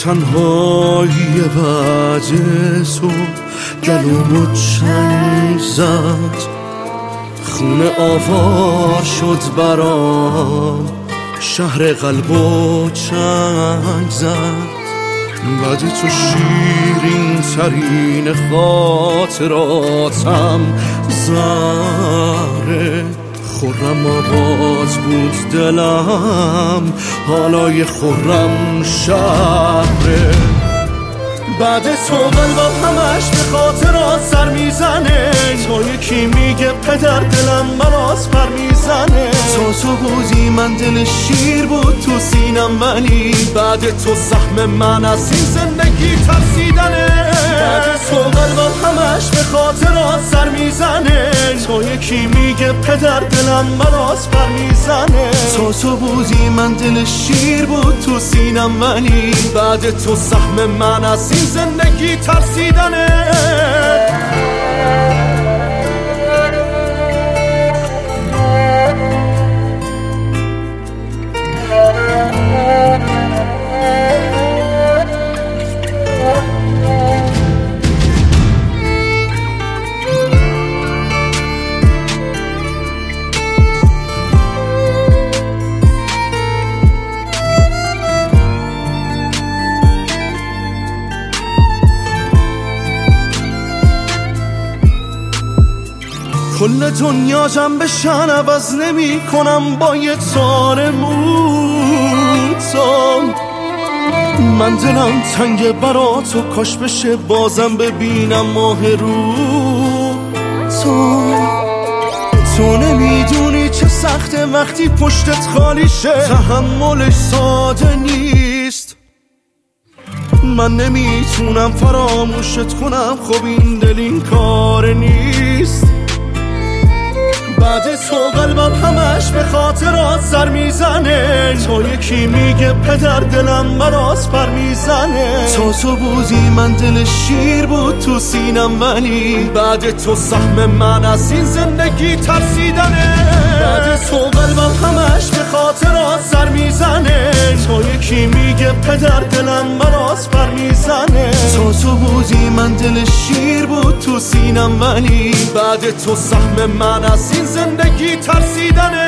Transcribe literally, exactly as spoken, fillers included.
تنهایی بعد تو گلومو چنگ زد، خونه آوار شد برام، شهر قلبو چنگ زد. بعد تو شیرین ترین خاطراتم زهره، خورم آباد بود دلم، حالای خورم شهره. بعد تو قلبم همش به خاطرات سر میزنه، تو یکی میگه پدر دلم براس پر میزنه. تو تو بودی من دل شیر بود تو سینم، ولی بعد تو سهم من از این زندگی ترسیدنه. بعد تو قلبم همش به خاطرات سر میزنه، تو یکی میگه پدر دلم براس پر میزنه. تو تو بودی من دل شیر بود تو سینم، ولی بعد تو سهم من از این زندگی ترسیدنه. کل دنیا جنب شن عوض نمی کنم با یه تار موتام. من دلم تنگ برا تو، کاش بشه بازم ببینم ماه رو تو. تو نمیدونی چه سخته وقتی پشتت خالی شه، تحملش ساده نیست. من نمیتونم فراموشت کنم، خب این دل این کار نیست. بعد تو قلبم همش به خاطرات سر میزنه، تو یکی میگه پدر دلم براس پر میزنه. تو تو بودی من دل شیر بود تو سینم، ولی بعد تو سهم من از این زندگی ترسیدنه. بعد تو قلبم همش به خاطرات سر میزنه، تو یکی میگه پدر دلم براس پر میزنه. تو تو بودی من دل شیر بود تو سینم، ولی بعد تو سهم من از این زندگی ترسیدنه.